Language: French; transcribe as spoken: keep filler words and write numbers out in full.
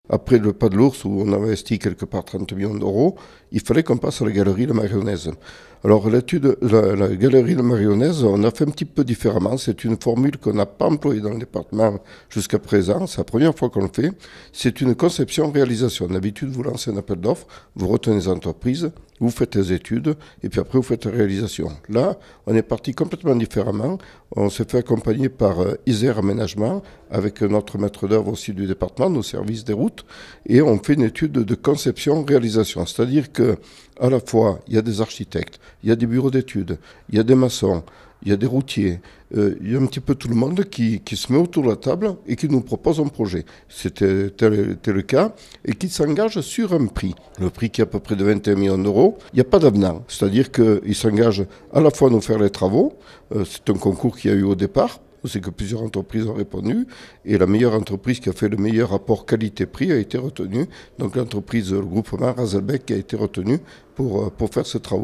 Après le Pas de l'Ours, où on a investi quelque part trente millions d'euros, il fallait qu'on passe à la galerie de Mayonnaise. Alors l'étude, la, la galerie de Mayonnaise, on a fait un petit peu différemment. C'est une formule qu'on n'a pas employée dans le département jusqu'à présent. C'est la première fois qu'on le fait. C'est une conception-réalisation. D'habitude, vous lancez un appel d'offres, vous retenez les entreprises, vous faites les études, et puis après vous faites la réalisation. Là, on est parti complètement différemment. On s'est fait accompagner par euh, Isère Aménagement, avec notre maître d'œuvre aussi du département, nos services des routes, et on fait une étude de conception-réalisation. C'est-à-dire que à la fois, il y a des architectes, il y a des bureaux d'études, il y a des maçons, il y a des routiers, euh, il y a un petit peu tout le monde qui, qui se met autour de la table et qui nous propose un projet. C'était tel, tel le cas, et qui s'engage sur un prix. Le prix qui est à peu près de vingt et un millions d'euros. Il n'y a pas d'avenant, c'est-à-dire qu'il s'engage à la fois à nous faire les travaux, euh, c'est un concours qu'il y a eu au départ, c'est que plusieurs entreprises ont répondu, et la meilleure entreprise qui a fait le meilleur rapport qualité-prix a été retenue, donc l'entreprise, le groupement Razelbeck, qui a été retenue pour, pour faire ces travaux.